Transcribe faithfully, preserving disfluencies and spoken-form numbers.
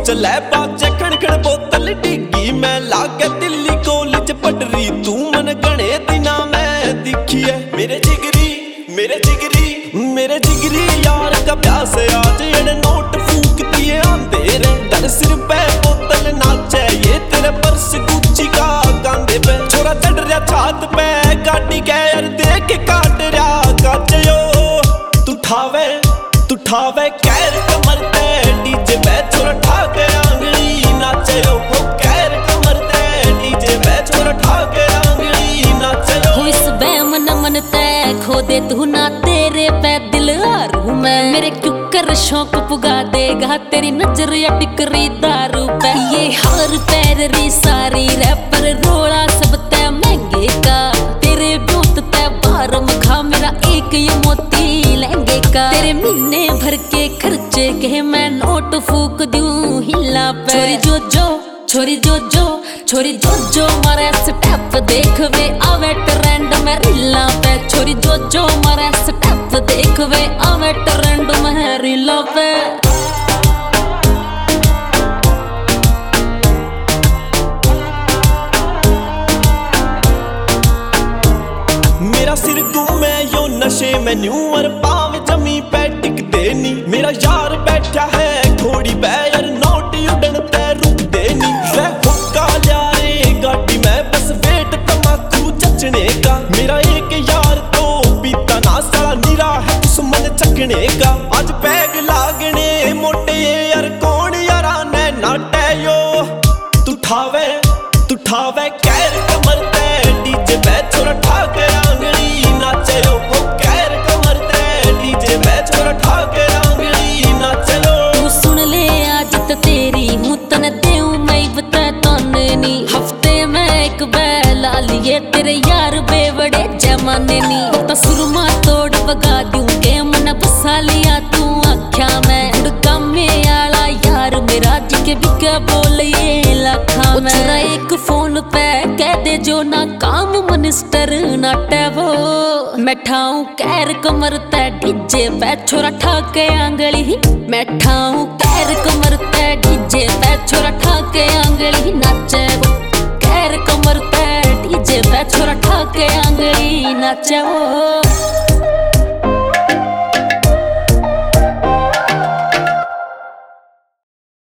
चले बाजे खण खण बोतल डिगी मैं लागे दिल्ली कॉलेज पढ़री तू मन गणे दिना मैं दिखी है मेरे जिगरी मेरे जिगरी मेरे जिगरी यार का प्यास आज ये नोट फूक दिए आंधे रे दर सिर पे बोतल नाचे ये तेरे पर्स गुच्ची का कांधे पे छोरा चढ़ रहा छात पे गाड़ी के यार देख काट रहा काचयो तू ठावे तू ठावे कैर कमर ते डीजे पे छोरा ठाके आंगली नाचयो हो कैर कमर ते डीजे पे छोरा ठाके आंगली नाचयो हो इस बेमन मन ते खो दे तू ना तेरे पे दिल हारू मैं मेरे क्यों कर शौक पुगा देगा तेरी नजर या टिकरी दारू पे ये हार पैर री सारी रैपर रोड़ा सब ते महंगे का तेरे ब्योत ते बाहर मखा मेरा एक ये मोती लहंगे का तेरे महीने भर के खर्चे के मैं नोट फूक दूं हिला पे छोरी जो जो छोरी जो जो छोरी जो जो मारे स्टेप देख वे आवे ट्रेंड में रीला पे छोरी जो जो मारे स्टेप देख वे आवे ट्रेंड में रीला पे मेरा सिर घूमे यो नशे में न्यूअर पाव जमी पे टिक देनी मेरा यार बैठा है घोड़ी पे यार नोट उड़न ते रुक देनी वे हुक्का लिया रे गाड़ी में बस वेट तमाकू चचने का मेरा एक यार तो पीता ना साला निरा है दुश्मन चकने का आज पैग लागने मोटे यार कौन यारा ने नाटे यो तू ठावे तू ठावे कैर कमर ते डीजे पे छोरा ठाके आंगली नाचयो हो कैर कमर ते डीजे पे छोरा ठाके आंगली नाचयो तू सुन ले आज तो तेरी हूँ तने देऊं मैं बता तोने नी हफ्ते में एक बैला लिए तेरे यार बेवड़े जमाने नी तो सुरमा तोड़ बगा दूं के मन बसा लिया तू आख्या मैं उड़का में आला यार मेरा जिके बिके बोल ये लाखा मैं तेरा एक फोन पे कह दे जो ना काम मिनिस्टर नाटे वो मैं ठाऊं कैर कमर ते डीजे पे छोरा ठाके आंगली मैं ठाऊं कैर कमर ते डीजे पे छोरा ठाके आंगली नाचे वो कैर कमर ते डीजे पे छोरा ठाके आंगली नाचे वो।